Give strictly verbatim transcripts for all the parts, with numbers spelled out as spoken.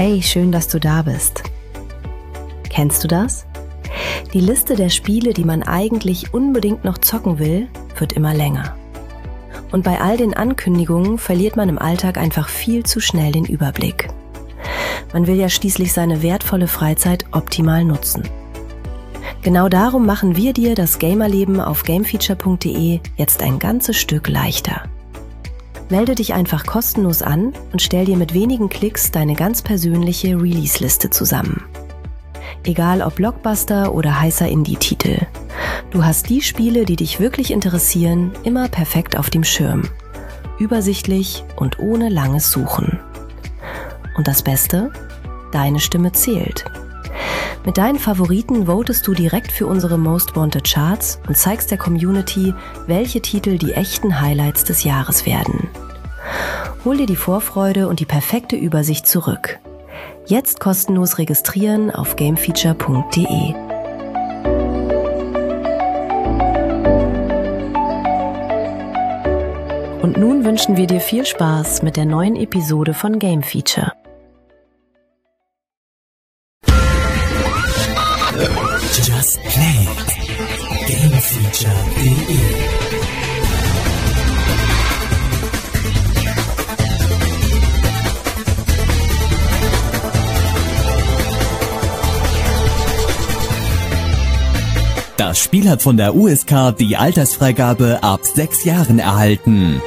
Hey, schön, dass du da bist. Kennst du das? Die Liste der Spiele, die man eigentlich unbedingt noch zocken will, wird immer länger. Und bei all den Ankündigungen verliert man im Alltag einfach viel zu schnell den Überblick. Man will ja schließlich seine wertvolle Freizeit optimal nutzen. Genau darum machen wir dir das Gamerleben auf gamefeature punkt de jetzt ein ganzes Stück leichter. Melde dich einfach kostenlos an und stell dir mit wenigen Klicks deine ganz persönliche Release-Liste zusammen. Egal ob Blockbuster oder heißer Indie-Titel. Du hast die Spiele, die dich wirklich interessieren, immer perfekt auf dem Schirm. Übersichtlich und ohne langes Suchen. Und das Beste? Deine Stimme zählt. Mit deinen Favoriten votest du direkt für unsere Most Wanted Charts und zeigst der Community, welche Titel die echten Highlights des Jahres werden. Hol dir die Vorfreude und die perfekte Übersicht zurück. Jetzt kostenlos registrieren auf gamefeature punkt de. Und nun wünschen wir dir viel Spaß mit der neuen Episode von Game Feature. Just Play. gamefeature punkt de. Das Spiel hat von der U S K die Altersfreigabe ab sechs Jahren erhalten.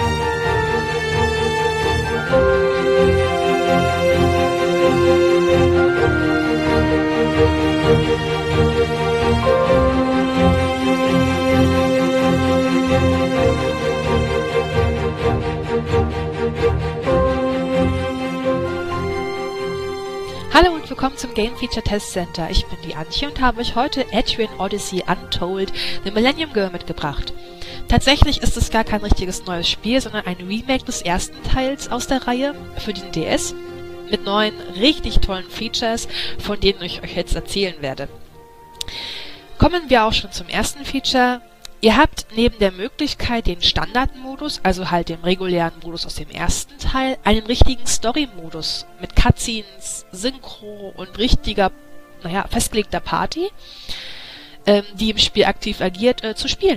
Hallo und willkommen zum Game Feature Test Center. Ich bin die Antje und habe euch heute Etrian Odyssey Untold, The Millennium Girl mitgebracht. Tatsächlich ist es gar kein richtiges neues Spiel, sondern ein Remake des ersten Teils aus der Reihe für den D S mit neuen, richtig tollen Features, von denen ich euch jetzt erzählen werde. Kommen wir auch schon zum ersten Feature. Ihr habt neben der Möglichkeit, den Standardmodus, also halt dem regulären Modus aus dem ersten Teil, einen richtigen Story-Modus mit Cutscenes, Synchro und richtiger, naja, festgelegter Party, ähm, die im Spiel aktiv agiert, äh, zu spielen.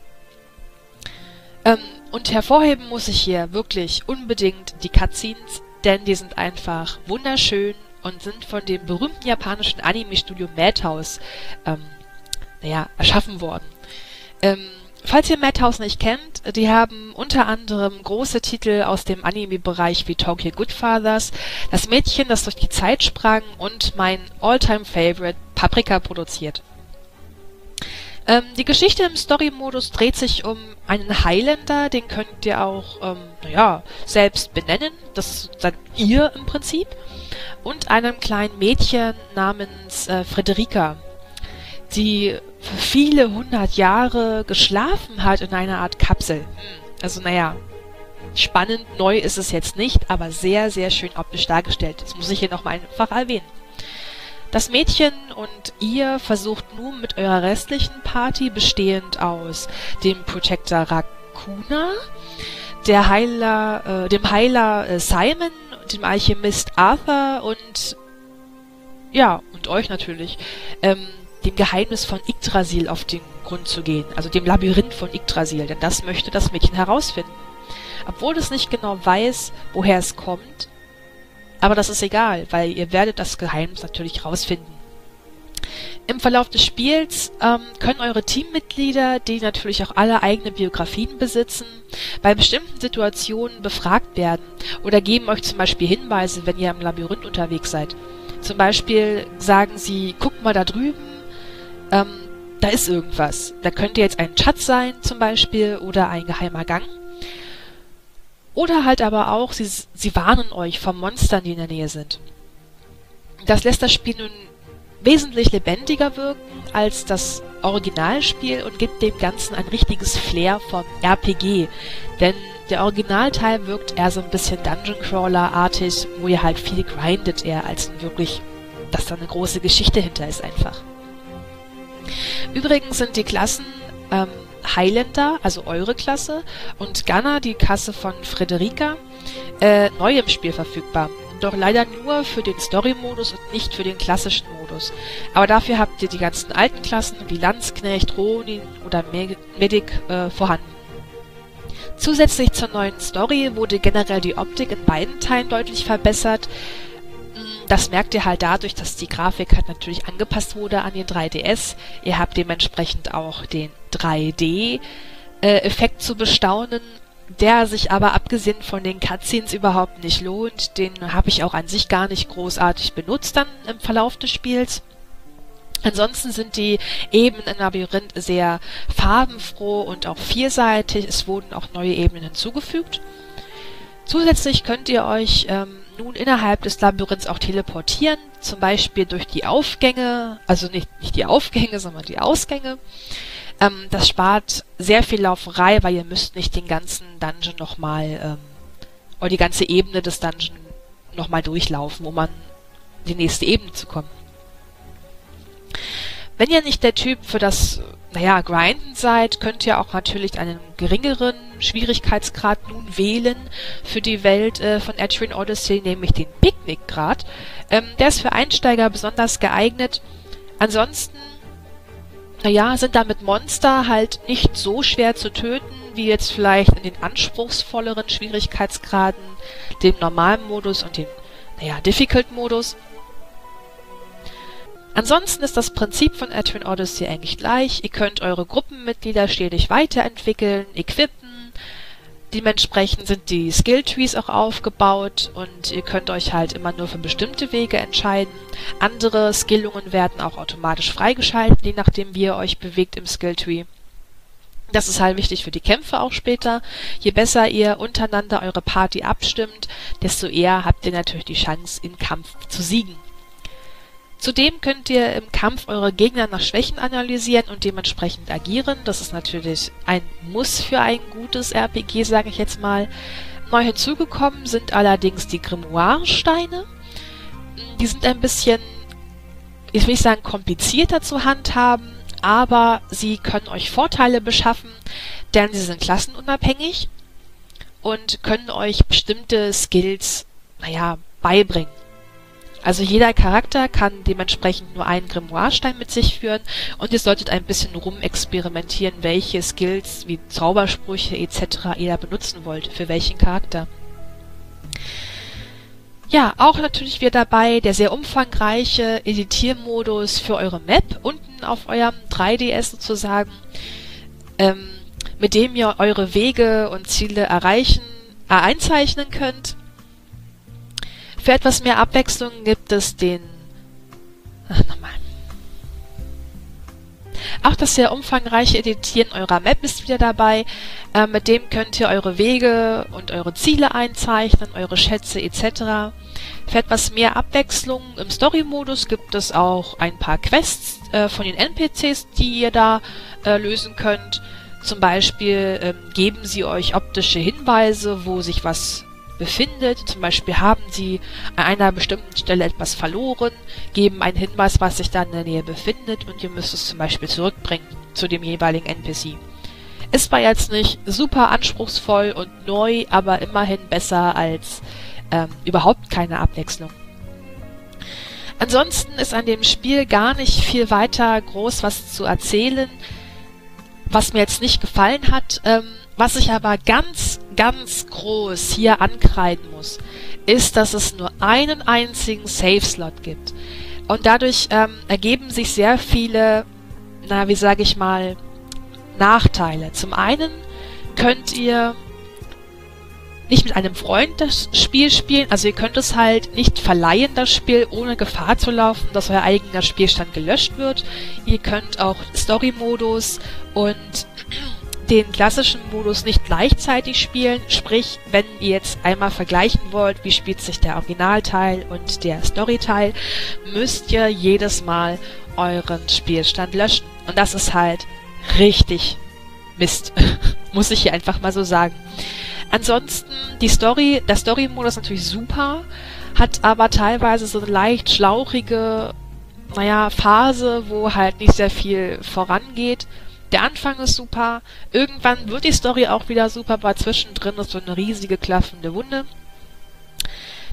Ähm, und hervorheben muss ich hier wirklich unbedingt die Cutscenes, denn die sind einfach wunderschön und sind von dem berühmten japanischen Anime-Studio Madhouse, ähm, naja, erschaffen worden. Ähm, falls ihr Madhouse nicht kennt, die haben unter anderem große Titel aus dem Anime-Bereich wie Tokyo Goodfathers, Das Mädchen, das durch die Zeit sprang und mein All-Time-Favorite Paprika produziert. Ähm, die Geschichte im Story-Modus dreht sich um einen Highlander, den könnt ihr auch, ähm, naja, selbst benennen, das seid ihr im Prinzip, und einem kleinen Mädchen namens äh, Frederica, die für viele hundert Jahre geschlafen hat in einer Art Kapsel. Also naja, spannend, neu ist es jetzt nicht, aber sehr, sehr schön optisch dargestellt. Das muss ich hier nochmal einfach erwähnen. Das Mädchen und ihr versucht nun mit eurer restlichen Party, bestehend aus dem Protector Raccoona, der Heiler, äh, dem Heiler äh, Simon, dem Alchemist Arthur und ja, und euch natürlich, ähm, dem Geheimnis von Yggdrasil auf den Grund zu gehen, also dem Labyrinth von Yggdrasil, denn das möchte das Mädchen herausfinden. Obwohl es nicht genau weiß, woher es kommt, aber das ist egal, weil ihr werdet das Geheimnis natürlich herausfinden. Im Verlauf des Spiels ähm, können eure Teammitglieder, die natürlich auch alle eigene Biografien besitzen, bei bestimmten Situationen befragt werden oder geben euch zum Beispiel Hinweise, wenn ihr im Labyrinth unterwegs seid. Zum Beispiel sagen sie, guck mal da drüben, Ähm, da ist irgendwas. Da könnte jetzt ein Schatz sein, zum Beispiel, oder ein geheimer Gang. Oder halt aber auch, sie, sie warnen euch vor Monstern, die in der Nähe sind. Das lässt das Spiel nun wesentlich lebendiger wirken als das Originalspiel und gibt dem Ganzen ein richtiges Flair vom R P G. Denn der Originalteil wirkt eher so ein bisschen Dungeon Crawler-artig, wo ihr halt viel grindet, eher als wirklich, dass da eine große Geschichte hinter ist einfach. Übrigens sind die Klassen ähm, Highlander, also eure Klasse, und Gunner, die Klasse von Frederica, äh, neu im Spiel verfügbar. jedoch leider nur für den Story-Modus und nicht für den klassischen Modus. Aber dafür habt ihr die ganzen alten Klassen wie Landsknecht, Ronin oder Medic äh, vorhanden. Zusätzlich zur neuen Story wurde generell die Optik in beiden Teilen deutlich verbessert. Das merkt ihr halt dadurch, dass die Grafik halt natürlich angepasst wurde an den drei D S. Ihr habt dementsprechend auch den drei D-Effekt zu bestaunen, der sich aber abgesehen von den Cutscenes überhaupt nicht lohnt. Den habe ich auch an sich gar nicht großartig benutzt dann im Verlauf des Spiels. Ansonsten sind die Ebenen im Labyrinth sehr farbenfroh und auch vielseitig. Es wurden auch neue Ebenen hinzugefügt. Zusätzlich könnt ihr euch ähm, nun innerhalb des Labyrinths auch teleportieren, zum Beispiel durch die Aufgänge, also nicht, nicht die Aufgänge, sondern die Ausgänge. Ähm, das spart sehr viel Lauferei, weil ihr müsst nicht den ganzen Dungeon nochmal, ähm, oder die ganze Ebene des Dungeon nochmal durchlaufen, um an die nächste Ebene zu kommen. Wenn ihr nicht der Typ für das, naja, Grinden seid, könnt ihr auch natürlich einen geringeren Schwierigkeitsgrad nun wählen für die Welt äh, von Etrian Odyssey, nämlich den Picknickgrad. Ähm, der ist für Einsteiger besonders geeignet. Ansonsten, naja, sind damit Monster halt nicht so schwer zu töten, wie jetzt vielleicht in den anspruchsvolleren Schwierigkeitsgraden, dem normalen Modus und dem, naja, Difficult-Modus. Ansonsten ist das Prinzip von Etrian Odyssey eigentlich gleich. Ihr könnt eure Gruppenmitglieder stetig weiterentwickeln, equippen. Dementsprechend sind die Skilltrees auch aufgebaut und ihr könnt euch halt immer nur für bestimmte Wege entscheiden. Andere Skillungen werden auch automatisch freigeschaltet, je nachdem wie ihr euch bewegt im Skilltree. Das ist halt wichtig für die Kämpfe auch später. Je besser ihr untereinander eure Party abstimmt, desto eher habt ihr natürlich die Chance, im Kampf zu siegen. Zudem könnt ihr im Kampf eure Gegner nach Schwächen analysieren und dementsprechend agieren. Das ist natürlich ein Muss für ein gutes R P G, sage ich jetzt mal. Neu hinzugekommen sind allerdings die Grimoire-Steine. Die sind ein bisschen, ich will nicht sagen komplizierter zu handhaben, aber sie können euch Vorteile beschaffen, denn sie sind klassenunabhängig und können euch bestimmte Skills, naja, beibringen. Also jeder Charakter kann dementsprechend nur einen Grimoire-Stein mit sich führen und ihr solltet ein bisschen rumexperimentieren, welche Skills wie Zaubersprüche et cetera ihr da benutzen wollt, für welchen Charakter. Ja, auch natürlich wieder dabei der sehr umfangreiche Editiermodus für eure Map, unten auf eurem drei D S sozusagen, ähm, mit dem ihr eure Wege und Ziele erreichen, äh, einzeichnen könnt. Für etwas mehr Abwechslung gibt es den... Ach, nochmal. Auch das sehr umfangreiche Editieren eurer Map ist wieder dabei. Äh, mit dem könnt ihr eure Wege und eure Ziele einzeichnen, eure Schätze et cetera. Für etwas mehr Abwechslung im Story-Modus gibt es auch ein paar Quests äh, von den N P Cs, die ihr da äh, lösen könnt. Zum Beispiel ähm, geben sie euch optische Hinweise, wo sich was befindet. Zum Beispiel haben sie an einer bestimmten Stelle etwas verloren, geben einen Hinweis, was sich da in der Nähe befindet und ihr müsst es zum Beispiel zurückbringen zu dem jeweiligen N P C. Ist zwar jetzt nicht super anspruchsvoll und neu, aber immerhin besser als ähm, überhaupt keine Abwechslung. Ansonsten ist an dem Spiel gar nicht viel weiter groß was zu erzählen, was mir jetzt nicht gefallen hat. Ähm, was ich aber ganz, ganz groß hier ankreiden muss, ist, dass es nur einen einzigen Save-Slot gibt. Und dadurch ähm, ergeben sich sehr viele, na, wie sage ich mal, Nachteile. Zum einen könnt ihr nicht mit einem Freund das Spiel spielen, also ihr könnt es halt nicht verleihen, das Spiel, ohne Gefahr zu laufen, dass euer eigener Spielstand gelöscht wird. Ihr könnt auch Story-Modus und den klassischen Modus nicht gleichzeitig spielen, sprich, wenn ihr jetzt einmal vergleichen wollt, wie spielt sich der Originalteil und der Storyteil, müsst ihr jedes Mal euren Spielstand löschen. Und das ist halt richtig Mist, muss ich hier einfach mal so sagen. Ansonsten, die Story, der Story-Modus ist natürlich super, hat aber teilweise so eine leicht schlauchige, naja, Phase, wo halt nicht sehr viel vorangeht. Der Anfang ist super, irgendwann wird die Story auch wieder super, aber zwischendrin ist so eine riesige klaffende Wunde.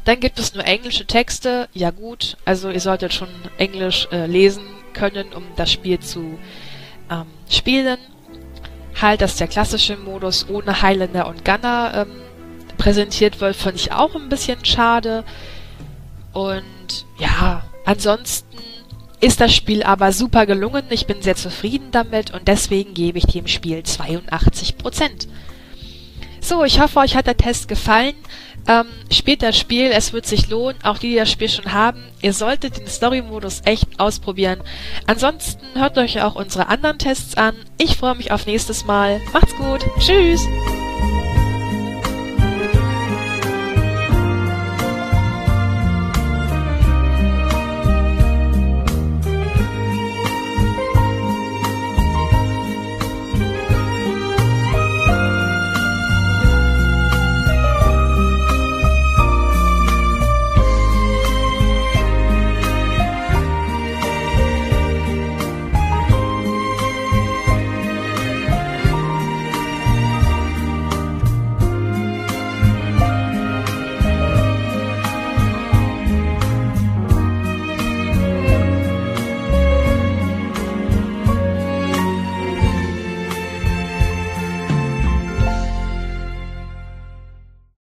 Dann gibt es nur englische Texte. Ja gut, also ihr solltet schon Englisch äh, lesen können, um das Spiel zu ähm, spielen. Halt, dass der klassische Modus ohne Highlander und Gunner ähm, präsentiert wird, fand ich auch ein bisschen schade. Und ja, ansonsten ist das Spiel aber super gelungen. Ich bin sehr zufrieden damit und deswegen gebe ich dem Spiel zweiundachtzig Prozent. So, ich hoffe, euch hat der Test gefallen. Ähm, spielt das Spiel, es wird sich lohnen. Auch die, die das Spiel schon haben, ihr solltet den Story-Modus echt ausprobieren. Ansonsten hört euch auch unsere anderen Tests an. Ich freue mich auf nächstes Mal. Macht's gut. Tschüss.